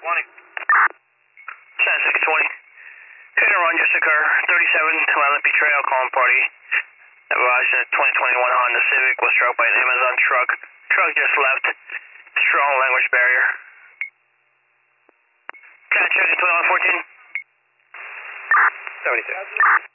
620. Hit and run just occurred. 37 Malapi Trail, calling party. Advised that 2021 Honda Civic was struck by an Amazon truck. Truck just left. Strong language barrier. Can I check in 2114? 76.